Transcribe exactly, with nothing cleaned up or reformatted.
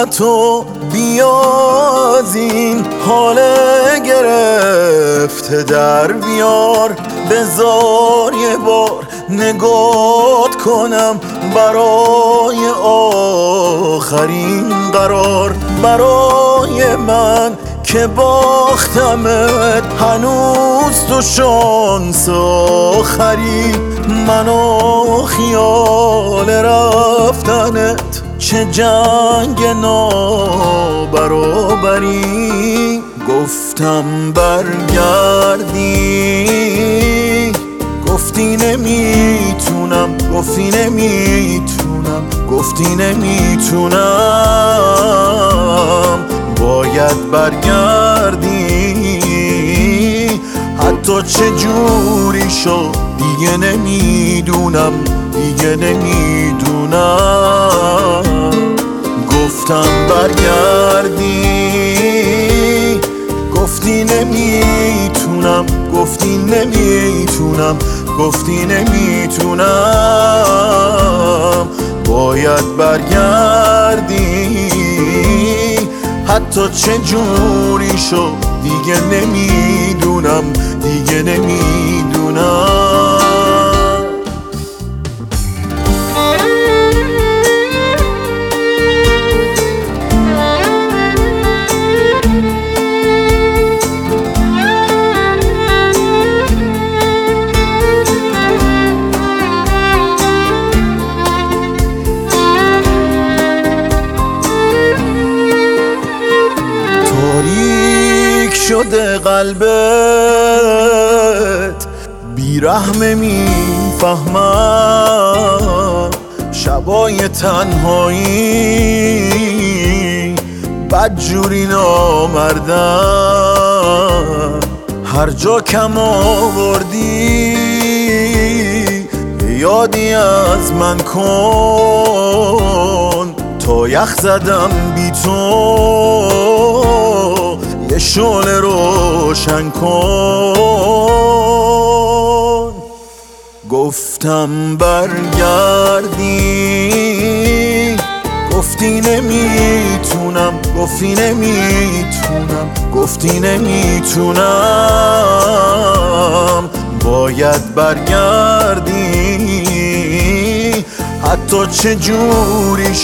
تو بیا از این حال گرفته در بیار، بذار یه بار نگات کنم برای آخرین قرار. برای من که باختمت هنوز تو شانس آخری، منو خیال رفتنت چه جنگ نابرابری. گفتم برگردی، گفتی نمیتونم، گفتی نمیتونم، گفتی نمیتونم. باید برگردی، حتی چه جوری شد دیگه نمیدونم، دیگه نمیدونم. گفتم برگردی، گفتی نمیتونم، گفتی نمیتونم، گفتی نمیتونم. باید برگردی، حتی چه جوری شد دیگه نمیدونم، دیگه نمیدونم. تاریک شده قلبت، بیرحمه میفهمم. شبای تنهایی بدجوری نامردم. هر جا کم آوردی یادی از من کن، تا یخ زدم بی تو یه شعله روشن کن. گفتم برگردی، گفتی نمیتونم، گفتی نمیتونم، گفتی نمیتونم. باید برگردی، حتی چه جوری